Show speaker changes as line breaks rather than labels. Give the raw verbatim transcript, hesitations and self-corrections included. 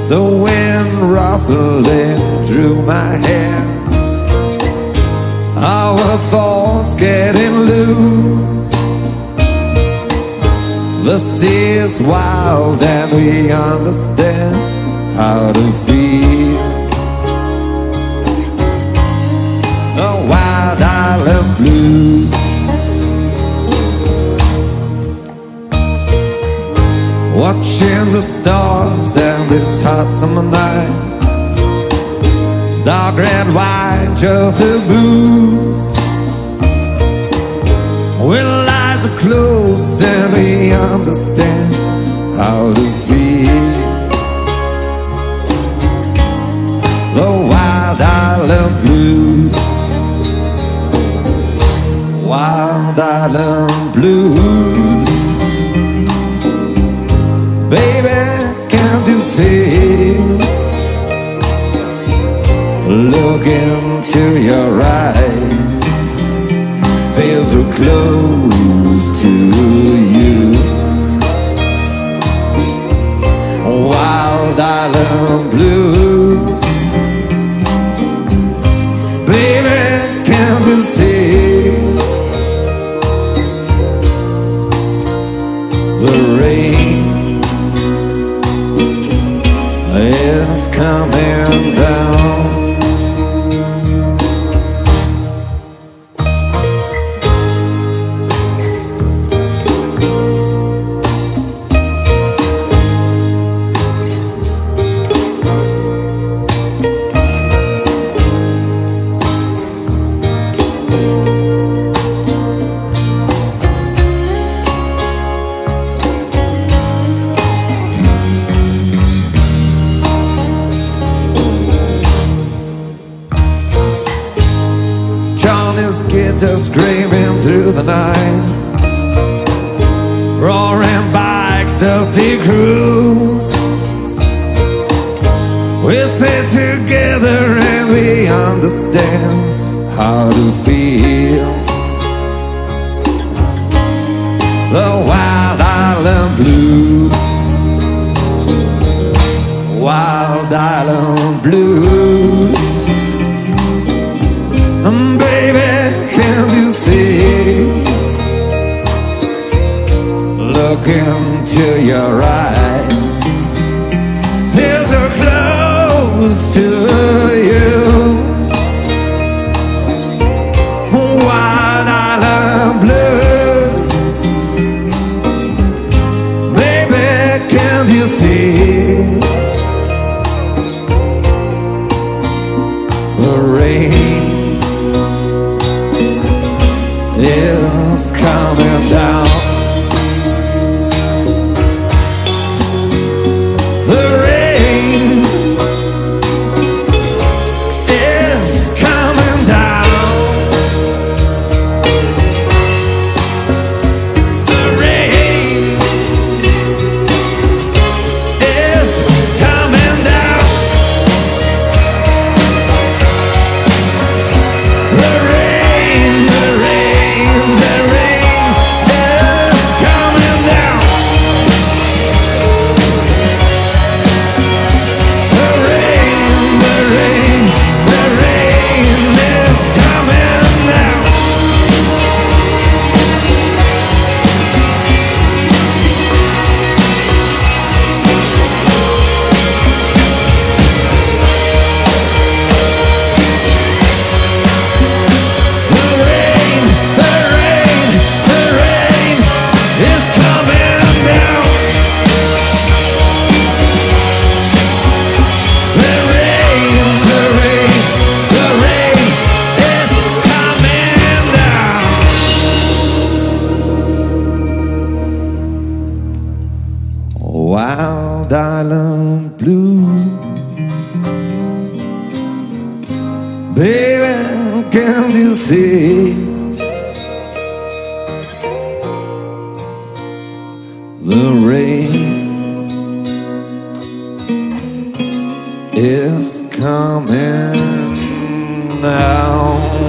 the wind ruffling through my hair, our thoughts getting loose. The sea is wild and we understand how to feel. The wild island blues. Watching the stars and this hot summer night, dark red wine, just a booze. When eyes are closed and we understand how to feel. The wild island blues. Wild island blues. Baby, can't you see? Look into your eyes, feel so close to you. Wild island blues. Baby, can't you see? The rain is coming down. Johnny's guitar screaming through the night, roaring bikes, dusty crews. We sit together and we understand how to feel. The wild island blues. Wild island blues. And baby, can't you see? Look into your eyes, feel so close to you. Wild island blues. Baby, can't you see? The rain is coming down. The rain is coming down. The rain is coming down. The rain, the rain, the rain is coming down. The rain, the rain, the rain is coming down. The rain, the rain, the rain is coming down. The rain, the rain, the rain is coming down. Wild island blue. Baby, can't you see? The rain is coming down.